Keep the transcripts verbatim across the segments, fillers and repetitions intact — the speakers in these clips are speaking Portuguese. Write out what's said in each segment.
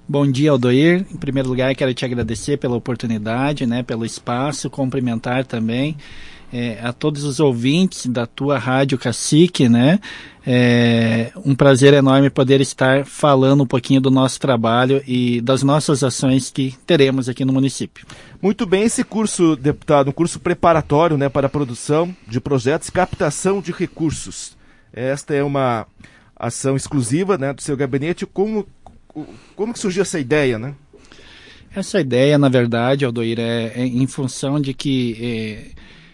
Bom dia, Aldoir. Em primeiro lugar, quero te agradecer pela oportunidade, né, pelo espaço, cumprimentar também é, a todos os ouvintes da tua Rádio Cacique, né? É um prazer enorme poder estar falando um pouquinho do nosso trabalho e das nossas ações que teremos aqui no município. Muito bem, esse curso, deputado, um curso preparatório, né, para a produção de projetos, captação de recursos. Esta é uma ação exclusiva, né, do seu gabinete. Como, como que surgiu essa ideia, né? Essa ideia, na verdade, Aldoir, é, é em função de que é,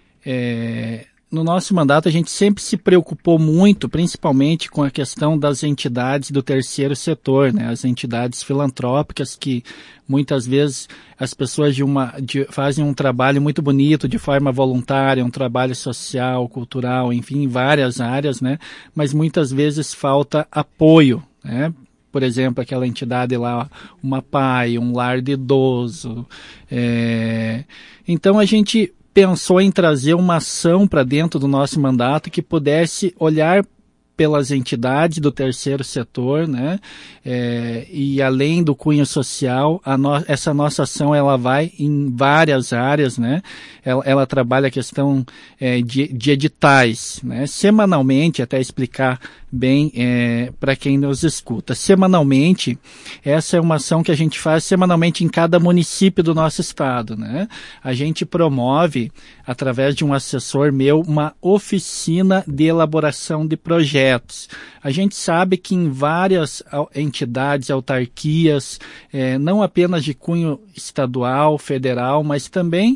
é, no nosso mandato a gente sempre se preocupou muito, principalmente com a questão das entidades do terceiro setor, né? As entidades filantrópicas que muitas vezes as pessoas de uma, de, fazem um trabalho muito bonito de forma voluntária, um trabalho social, cultural, enfim, em várias áreas, né? Mas muitas vezes falta apoio, né? Por exemplo, aquela entidade lá, uma P A I, um lar de idoso. É... Então a gente pensou em trazer uma ação para dentro do nosso mandato que pudesse olhar pelas entidades do terceiro setor, né? É, e além do cunho social, a no, essa nossa ação ela vai em várias áreas, né? Ela, ela trabalha a questão é, de, de editais, né? Semanalmente, até explicar bem é, para quem nos escuta. Semanalmente, essa é uma ação que a gente faz semanalmente em cada município do nosso estado, né? A gente promove, através de um assessor meu, uma oficina de elaboração de projetos. A gente sabe que em várias entidades, autarquias, é, não apenas de cunho estadual, federal, mas também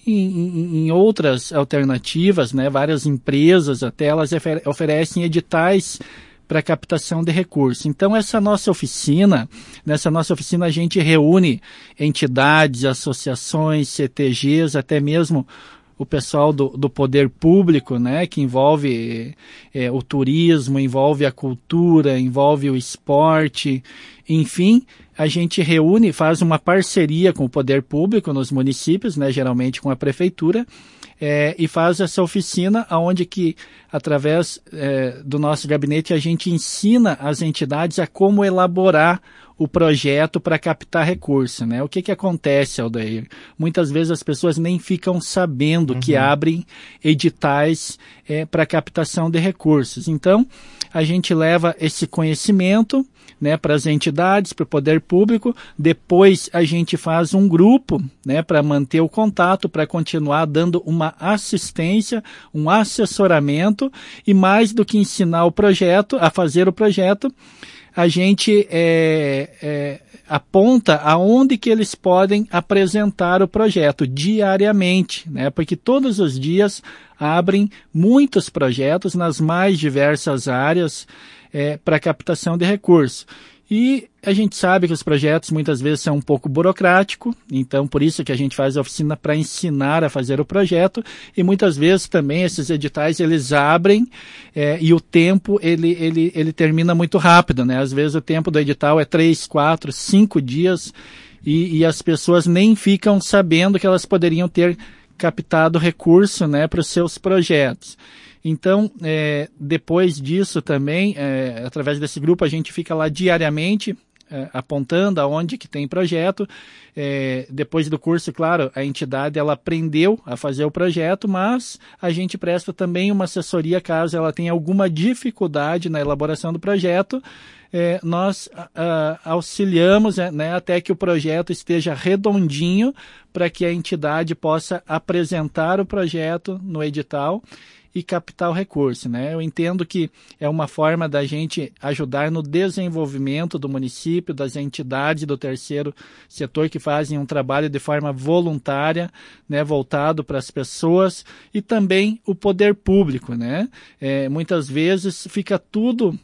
em, em outras alternativas, né, várias empresas até elas oferecem editais para captação de recursos. Então, essa nossa oficina, nessa nossa oficina a gente reúne entidades, associações, C T Gs, até mesmo o pessoal do, do poder público, né, que envolve é, o turismo, envolve a cultura, envolve o esporte, enfim, a gente reúne, faz uma parceria com o poder público nos municípios, né, geralmente com a prefeitura, é, e faz essa oficina onde que, através é, do nosso gabinete, a gente ensina as entidades a como elaborar o projeto para captar recurso, né? O que que acontece, Aldair? Muitas vezes as pessoas nem ficam sabendo uhum. que abrem editais é, para captação de recursos. Então, a gente leva esse conhecimento, né, para as entidades, para o poder público, depois a gente faz um grupo, né, para manter o contato, para continuar dando uma assistência, um assessoramento, e mais do que ensinar o projeto, a fazer o projeto, a gente é, é, aponta aonde que eles podem apresentar o projeto diariamente, né? Porque todos os dias abrem muitos projetos nas mais diversas áreas é, para captação de recursos. E a gente sabe que os projetos muitas vezes são um pouco burocráticos, então por isso que a gente faz a oficina para ensinar a fazer o projeto, e muitas vezes também esses editais eles abrem é, e o tempo ele, ele, ele termina muito rápido, né? Às vezes o tempo do edital é três, quatro, cinco dias e, e as pessoas nem ficam sabendo que elas poderiam ter captado recurso, né, para os seus projetos. Então, é, depois disso também, é, através desse grupo, a gente fica lá diariamente é, apontando aonde que tem projeto. É, depois do curso, claro, a entidade ela aprendeu a fazer o projeto, mas a gente presta também uma assessoria caso ela tenha alguma dificuldade na elaboração do projeto. É, nós a, a, auxiliamos né, até que o projeto esteja redondinho para que a entidade possa apresentar o projeto no edital e captar o recurso, né? Eu entendo que é uma forma da gente ajudar no desenvolvimento do município, das entidades do terceiro setor que fazem um trabalho de forma voluntária, né? Voltado para as pessoas e também o poder público, né? É, muitas vezes fica tudo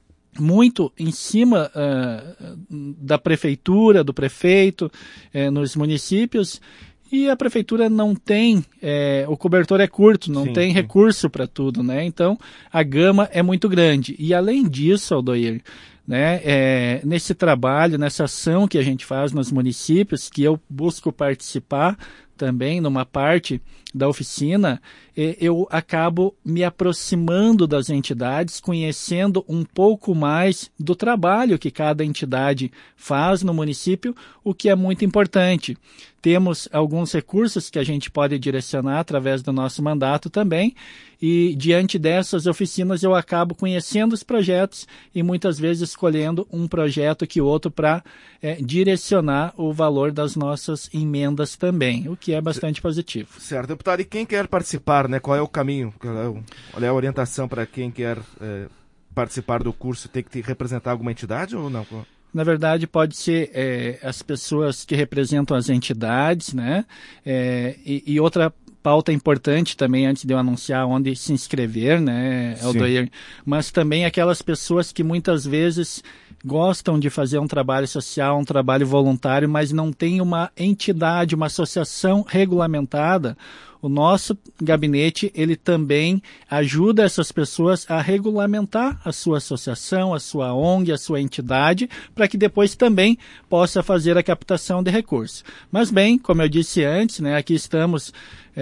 muito em cima uh, da prefeitura, do prefeito, uh, nos municípios. E a prefeitura não tem, é, o cobertor é curto, não sim, tem sim. recurso para tudo, né? Então, a gama é muito grande. E além disso, Aldoir, né, é, nesse trabalho, nessa ação que a gente faz nos municípios, que eu busco participar também numa parte da oficina, eu acabo me aproximando das entidades, conhecendo um pouco mais do trabalho que cada entidade faz no município, o que é muito importante. Temos alguns recursos que a gente pode direcionar através do nosso mandato também, e diante dessas oficinas eu acabo conhecendo os projetos e muitas vezes escolhendo um projeto que outro para é, direcionar o valor das nossas emendas também, o que é bastante positivo. Certo, deputado, e quem quer participar, né? Qual é o caminho? Qual é a orientação para quem quer é, participar do curso? Tem que representar alguma entidade ou não? Na verdade, pode ser é, as pessoas que representam as entidades, né? É, e, e outra pauta importante também, antes de eu anunciar onde se inscrever, né, Aldoir, mas também aquelas pessoas que muitas vezes gostam de fazer um trabalho social, um trabalho voluntário, mas não tem uma entidade, uma associação regulamentada. O nosso gabinete, ele também ajuda essas pessoas a regulamentar a sua associação, a sua O N G, a sua entidade, para que depois também possa fazer a captação de recursos. Mas bem, como eu disse antes, né, aqui estamos,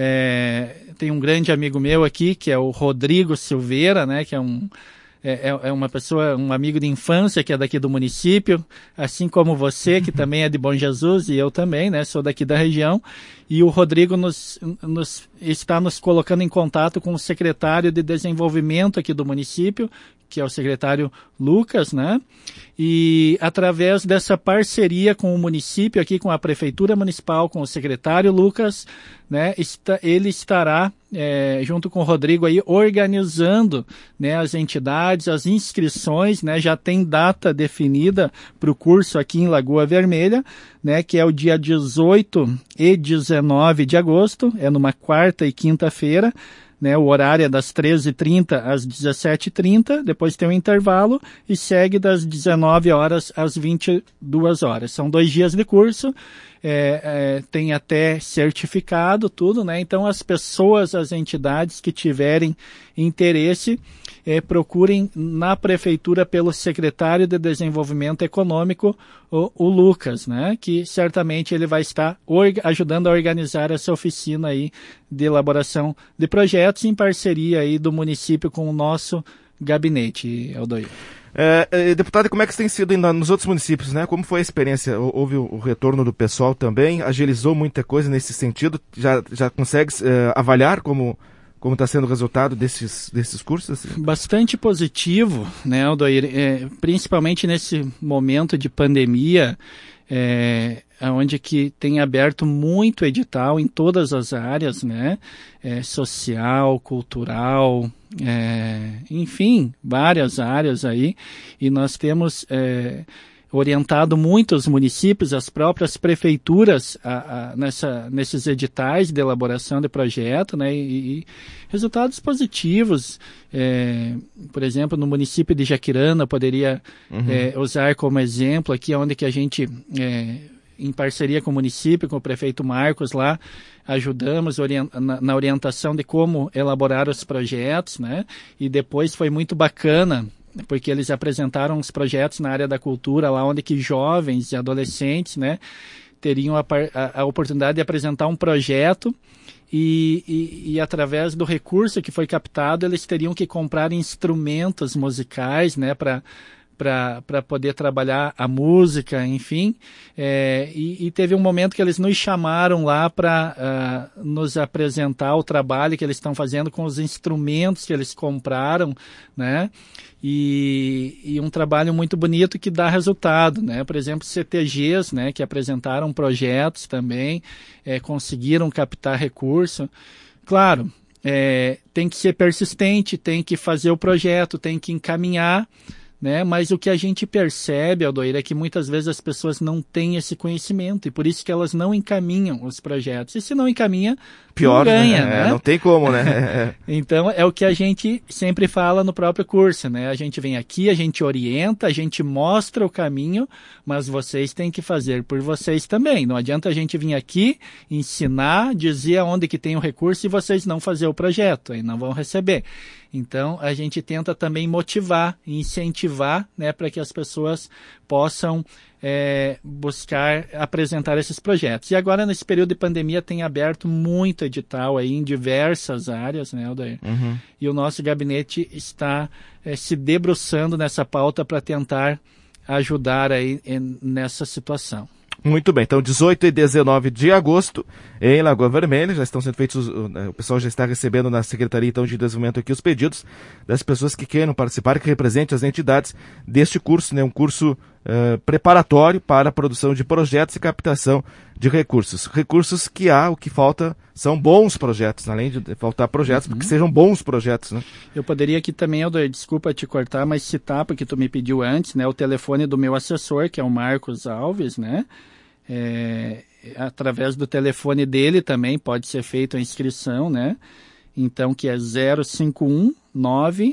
é, tem um grande amigo meu aqui, que é o Rodrigo Silveira, né, que é um É, é uma pessoa, um amigo de infância que é daqui do município, assim como você, que também é de Bom Jesus, e eu também, né, sou daqui da região, e o Rodrigo nos, nos, está nos colocando em contato com o secretário de desenvolvimento aqui do município, que é o secretário Lucas, né, e através dessa parceria com o município aqui, com a Prefeitura Municipal, com o secretário Lucas, né, está, ele estará É, junto com o Rodrigo aí, organizando, né, as entidades, as inscrições, né, já tem data definida para o curso aqui em Lagoa Vermelha, né, que é o dia dezoito e dezenove de agosto, é numa quarta e quinta-feira, né, o horário é das treze e trinta às dezessete e trinta, depois tem um intervalo e segue das dezenove horas às vinte e duas horas. São dois dias de curso, é, é, tem até certificado, tudo, né? Então as pessoas, as entidades que tiverem interesse, é, procurem na prefeitura pelo secretário de Desenvolvimento Econômico, o, o Lucas, né? Que certamente ele vai estar orga- ajudando a organizar essa oficina aí de elaboração de projetos em parceria aí do município com o nosso gabinete, Aldoir. É, é, deputado, como é que isso tem sido ainda nos outros municípios, né? Como foi a experiência? Houve o, o retorno do pessoal também? Agilizou muita coisa nesse sentido? Já, já consegue é, avaliar como como está sendo o resultado desses, desses cursos? Bastante positivo, né, Aldoir? É, principalmente nesse momento de pandemia, é, onde que tem aberto muito edital em todas as áreas, né? É, social, cultural, é, enfim, várias áreas aí. E nós temos é, orientado muito os municípios, as próprias prefeituras a, a, nessa, nesses editais de elaboração de projeto, né? E, e resultados positivos. É, por exemplo, no município de Jaquirana, poderia uhum. é, usar como exemplo aqui, onde que a gente... É, em parceria com o município, com o prefeito Marcos lá, ajudamos orient- na, na orientação de como elaborar os projetos, né? E depois foi muito bacana, porque eles apresentaram os projetos na área da cultura, lá onde que jovens e adolescentes, né, teriam a, a, a oportunidade de apresentar um projeto e, e, e através do recurso que foi captado, eles teriam que comprar instrumentos musicais, né, para para poder trabalhar a música, enfim, é, e, e teve um momento que eles nos chamaram lá para uh, nos apresentar o trabalho que eles estão fazendo com os instrumentos que eles compraram, né, e, e um trabalho muito bonito que dá resultado, né, por exemplo, C T Gs, né, que apresentaram projetos também, é, conseguiram captar recurso, claro, é, tem que ser persistente, tem que fazer o projeto, tem que encaminhar, né? Mas o que a gente percebe, Aldoir, é que muitas vezes as pessoas não têm esse conhecimento e por isso que elas não encaminham os projetos. E se não encaminha, pior, não ganha, né? né? É, não tem como, né? Então, é o que a gente sempre fala no próprio curso, né? A gente vem aqui, a gente orienta, a gente mostra o caminho, mas vocês têm que fazer por vocês também. Não adianta a gente vir aqui, ensinar, dizer aonde que tem o recurso e vocês não fazer o projeto, aí não vão receber. Então, a gente tenta também motivar, incentivar, né, para que as pessoas possam é, buscar apresentar esses projetos. E agora, nesse período de pandemia, tem aberto muito edital aí em diversas áreas, né, Aldair? Uhum. E o nosso gabinete está é, se debruçando nessa pauta para tentar ajudar aí em, nessa situação. Muito bem, então dezoito e dezenove de agosto em Lagoa Vermelha, já estão sendo feitos, o pessoal já está recebendo na Secretaria então, de Desenvolvimento aqui os pedidos das pessoas que queiram participar, que representem as entidades deste curso, né, um curso uh, preparatório para a produção de projetos e captação de recursos. Recursos que há, o que falta são bons projetos, além de faltar projetos, uhum. que sejam bons projetos, né? Eu poderia aqui também, Aldair, desculpa te cortar, mas citar, porque tu me pediu antes, né, o telefone do meu assessor, que é o Marcos Alves, né? É, através do telefone dele também pode ser feita a inscrição, né? Então, que é zero cinco um nove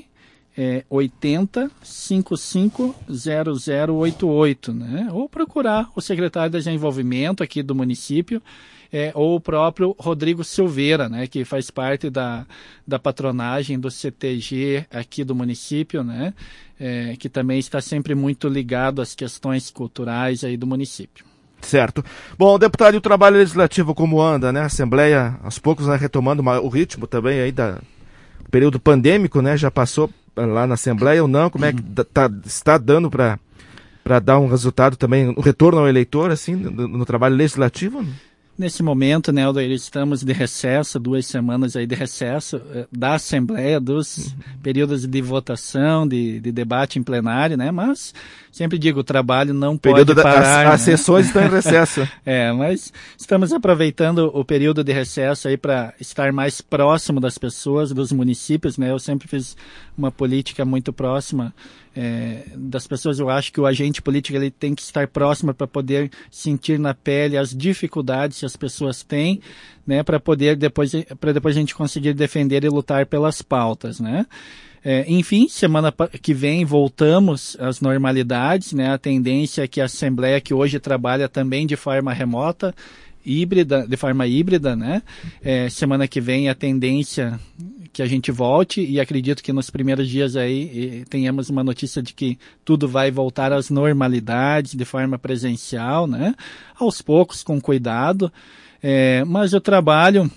oitenta cinquenta e cinco zero zero oito oito, né? Ou procurar o secretário de Desenvolvimento aqui do município, é, ou o próprio Rodrigo Silveira, né? Que faz parte da, da patronagem do C T G aqui do município, né? É, que também está sempre muito ligado às questões culturais aí do município. Certo. Bom, deputado, e o trabalho legislativo como anda, né? A Assembleia, aos poucos, vai retomando uma, o ritmo também aí da período pandêmico, né? Já passou lá na Assembleia ou não? Como é que tá, está dando para para dar um resultado também, um retorno ao eleitor, assim, no, no trabalho legislativo? Nesse momento, né, Aldair, estamos de recesso, duas semanas aí de recesso da Assembleia, dos uhum. períodos de votação, de, de debate em plenário, né, mas sempre digo, o trabalho não período pode parar. Da, as, né? as sessões estão em recesso. É, mas estamos aproveitando o período de recesso aí para estar mais próximo das pessoas, dos municípios, né, eu sempre fiz uma política muito próxima É, das pessoas. Eu acho que o agente político ele tem que estar próximo para poder sentir na pele as dificuldades que as pessoas têm, né, para poder depois, para depois a gente conseguir defender e lutar pelas pautas, né. É, enfim, semana que vem voltamos às normalidades, né, a tendência é que a Assembleia, que hoje trabalha também de forma remota, híbrida, de forma híbrida, né, é, semana que vem a tendência que a gente volte, e acredito que nos primeiros dias aí tenhamos uma notícia de que tudo vai voltar às normalidades de forma presencial, né? Aos poucos, com cuidado, é, mas o trabalho,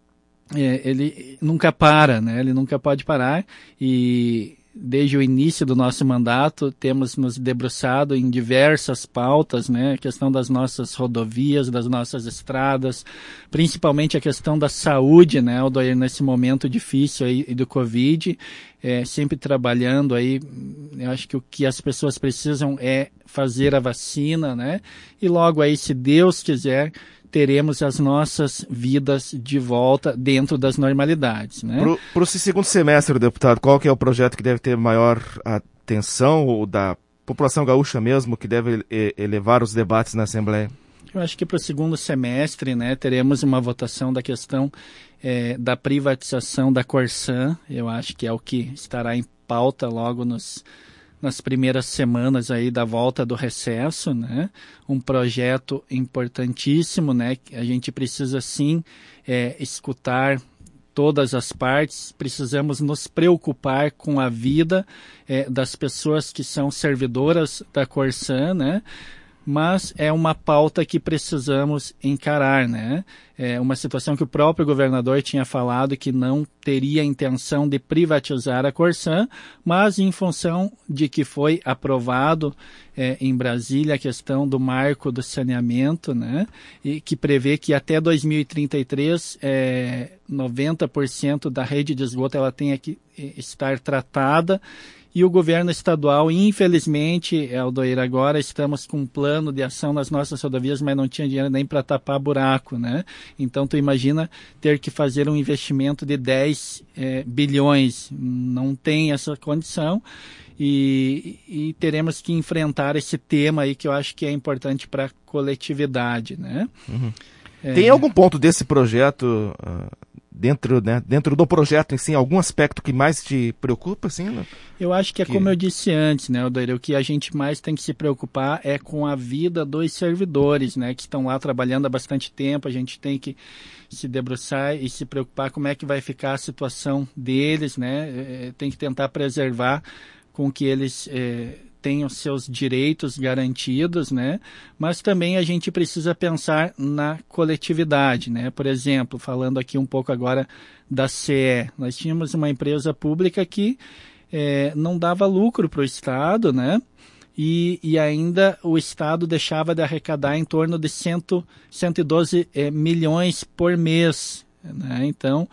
é, ele nunca para, né? Ele nunca pode parar, e desde o início do nosso mandato temos nos debruçado em diversas pautas, né? A questão das nossas rodovias, das nossas estradas, principalmente a questão da saúde, né, Aldair, nesse momento difícil aí do Covid, é, sempre trabalhando aí. Eu acho que o que as pessoas precisam é fazer a vacina, né? E logo aí, se Deus quiser, teremos as nossas vidas de volta dentro das normalidades, né? Para o segundo semestre, deputado, qual que é o projeto que deve ter maior atenção, ou da população gaúcha mesmo, que deve elevar os debates na Assembleia? Eu acho que para o segundo semestre, né, teremos uma votação da questão é, da privatização da Corsan. Eu acho que é o que estará em pauta logo nos nas primeiras semanas aí da volta do recesso, né? Um projeto importantíssimo, né? A gente precisa sim é, escutar todas as partes, precisamos nos preocupar com a vida é, das pessoas que são servidoras da Corsan, né? Mas é uma pauta que precisamos encarar, né? É uma situação que o próprio governador tinha falado que não teria intenção de privatizar a Corsan, mas em função de que foi aprovado é, em Brasília a questão do marco do saneamento, né? E que prevê que até dois mil e trinta e três é, noventa por cento da rede de esgoto ela tenha que estar tratada. E o governo estadual, infelizmente, Aldair, agora estamos com um plano de ação nas nossas rodovias, mas não tinha dinheiro nem para tapar buraco, né? Então, tu imagina ter que fazer um investimento de dez é, bilhões. Não tem essa condição. E, e teremos que enfrentar esse tema aí que eu acho que é importante para a coletividade, né? Uhum. É... Tem algum ponto desse projeto... Uh... dentro, né, dentro do projeto em si, algum aspecto que mais te preocupa, assim? Né? Eu acho que é que... como eu disse antes, né, Odair, o que a gente mais tem que se preocupar é com a vida dos servidores, né, que estão lá trabalhando há bastante tempo. A gente tem que se debruçar e se preocupar como é que vai ficar a situação deles, né, é, tem que tentar preservar com que eles é, tenham seus direitos garantidos, né, mas também a gente precisa pensar na coletividade, né, por exemplo, falando aqui um pouco agora da C E, nós tínhamos uma empresa pública que é, não dava lucro para o Estado, né, e, e ainda o Estado deixava de arrecadar em torno de cento, cento e doze é, milhões por mês, né, então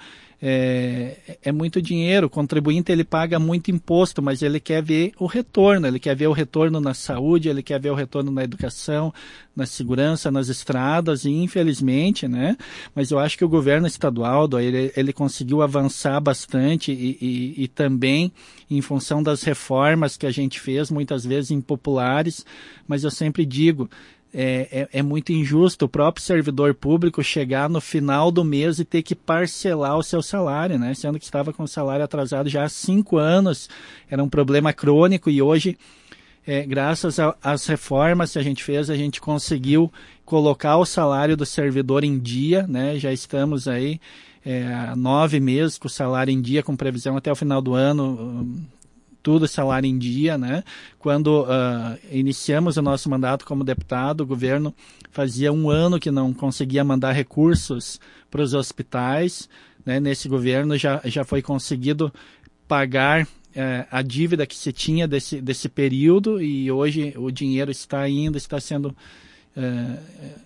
É, é muito dinheiro. O contribuinte ele paga muito imposto, mas ele quer ver o retorno, ele quer ver o retorno na saúde, ele quer ver o retorno na educação, na segurança, nas estradas, e infelizmente, né, mas eu acho que o governo estadual, ele, ele conseguiu avançar bastante e, e, e também em função das reformas que a gente fez, muitas vezes impopulares, mas eu sempre digo, É, é, é muito injusto o próprio servidor público chegar no final do mês e ter que parcelar o seu salário, né? Sendo que estava com o salário atrasado já há cinco anos, era um problema crônico e hoje, é, graças às reformas que a gente fez, a gente conseguiu colocar o salário do servidor em dia, né? Já estamos aí é, há nove meses com o salário em dia, com previsão até o final do ano, tudo salário em dia, né? Quando uh, iniciamos o nosso mandato como deputado, o governo fazia um ano que não conseguia mandar recursos para os hospitais, né? Nesse governo já, já foi conseguido pagar uh, a dívida que se tinha desse, desse período e hoje o dinheiro está indo, está sendo... Uh,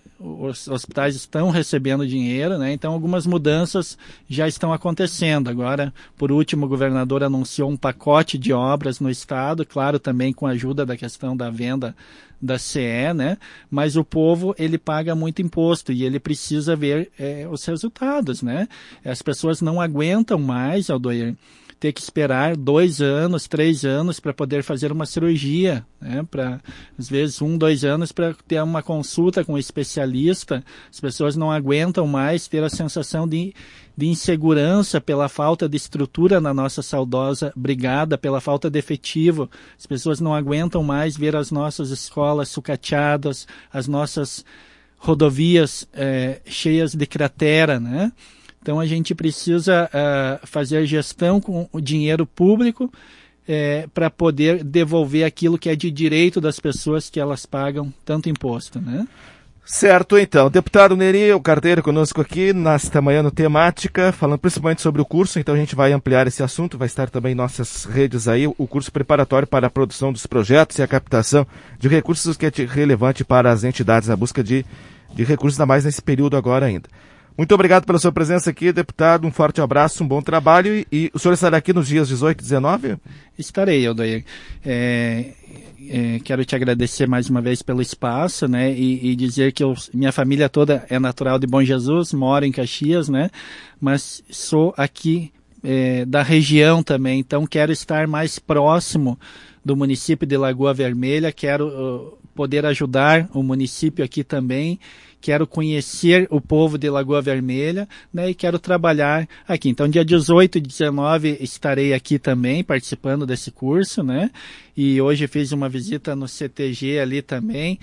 os hospitais estão recebendo dinheiro, né? Então algumas mudanças já estão acontecendo. Agora, por último, o governador anunciou um pacote de obras no estado, claro, também com a ajuda da questão da venda da C E, né? Mas o povo, ele paga muito imposto e ele precisa ver é, os resultados, né? As pessoas não aguentam mais, Aldoir, ter que esperar dois anos, três anos para poder fazer uma cirurgia, né? Para, às vezes, um, dois anos para ter uma consulta com um especialista. As pessoas não aguentam mais ter a sensação de, de insegurança pela falta de estrutura na nossa saudosa brigada, pela falta de efetivo. As pessoas não aguentam mais ver as nossas escolas sucateadas, as nossas rodovias eh, cheias de cratera, né? Então, a gente precisa uh, fazer gestão com o dinheiro público eh, para poder devolver aquilo que é de direito das pessoas que elas pagam tanto imposto, né? Certo, então. Deputado Neri, o Carteiro conosco aqui nesta manhã no Temática, falando principalmente sobre o curso, então a gente vai ampliar esse assunto, vai estar também em nossas redes aí, o curso preparatório para a produção dos projetos e a captação de recursos que é relevante para as entidades na busca de, de recursos, ainda mais nesse período agora ainda. Muito obrigado pela sua presença aqui, deputado. Um forte abraço, um bom trabalho. E, e o senhor estará aqui nos dias dezoito e dezenove? Estarei, Aldoir. É, é, quero te agradecer mais uma vez pelo espaço, né? E, e dizer que eu, minha família toda é natural de Bom Jesus, moro em Caxias, né? Mas sou aqui é, da região também, então quero estar mais próximo do município de Lagoa Vermelha, quero uh, poder ajudar o município aqui também. Quero conhecer o povo de Lagoa Vermelha, né, e quero trabalhar aqui. Então, dia dezoito e dezenove estarei aqui também, participando desse curso, né, e hoje fiz uma visita no C T G ali também,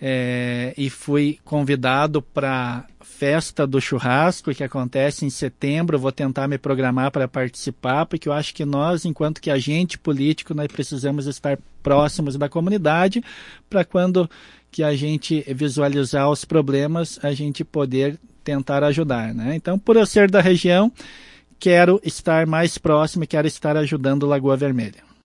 é, e fui convidado para a festa do churrasco, que acontece em setembro. Vou tentar me programar para participar, porque eu acho que nós, enquanto que agente político, nós precisamos estar próximos da comunidade, para quando que a gente visualizar os problemas, a gente poder tentar ajudar, né? Então, por eu ser da região, quero estar mais próximo e quero estar ajudando Lagoa Vermelha.